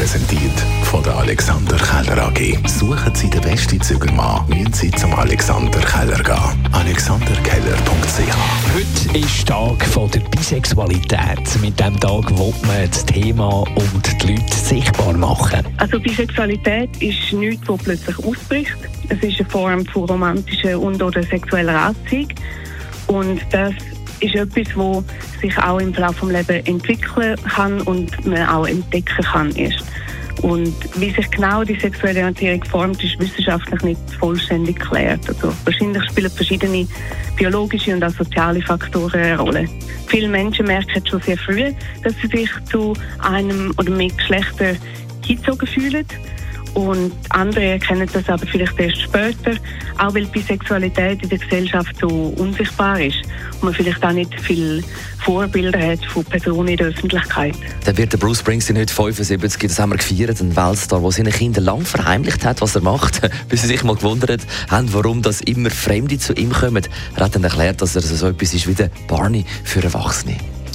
präsentiert von der Alexander Keller AG. Suchen Sie den besten Zügelmann, müssen Sie zum Alexander Keller gehen. alexanderkeller.ch. Heute ist Tag von der Bisexualität. Mit diesem Tag will man das Thema und die Leute sichtbar machen. Also Bisexualität ist nichts, das plötzlich ausbricht. Es ist eine Form von romantischer und/oder sexueller Anziehung. Und das ist etwas, das sich auch im Verlauf des Lebens entwickeln kann und man auch entdecken kann erst. Und wie sich genau die sexuelle Orientierung formt, ist wissenschaftlich nicht vollständig geklärt. Also wahrscheinlich spielen verschiedene biologische und auch soziale Faktoren eine Rolle. Viele Menschen merken schon sehr früh, dass sie sich zu einem oder mehr Geschlechtern hingezogen fühlen. Und andere erkennen das aber vielleicht erst später, auch weil Bisexualität in der Gesellschaft so unsichtbar ist und man vielleicht auch nicht viele Vorbilder hat von Personen in der Öffentlichkeit. Dann wird der Bruce Springsteen heute 75, das haben wir gefeiert, ein Weltstar, der seinen Kindern lang verheimlicht hat, was er macht, bis sie sich mal gewundert haben, warum das immer Fremde zu ihm kommen. Er hat dann erklärt, dass er so etwas ist wie der Barney für Erwachsene.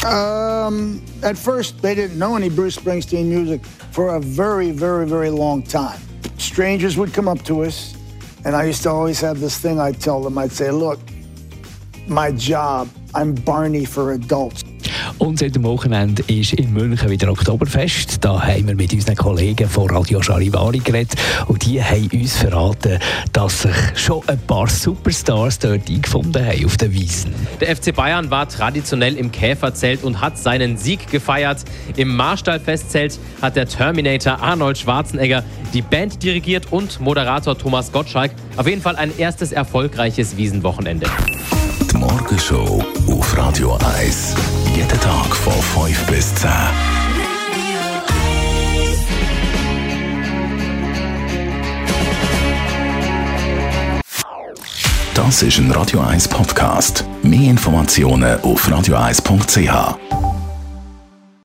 At first, they didn't know any Bruce Springsteen music for a very, very, very long time. Strangers would come up to us, and I used to always have this thing I'd tell them. I'd say, look, my job, I'm Barney for adults. Und seit dem Wochenende ist in München wieder Oktoberfest. Da haben wir mit unseren Kollegen von Radio Charivari geredet. Und die haben uns verraten, dass sich schon ein paar Superstars dort eingefunden haben auf den Wiesen. Der FC Bayern war traditionell im Käferzelt und hat seinen Sieg gefeiert. Im Marstall-Festzelt hat der Terminator Arnold Schwarzenegger die Band dirigiert und Moderator Thomas Gottschalk. Auf jeden Fall ein erstes erfolgreiches Wiesenwochenende. Die Morgenshow auf Radio 1. Jeden Tag von 5 bis 10. Das ist ein Radio 1 Podcast. Mehr Informationen auf radio1.ch.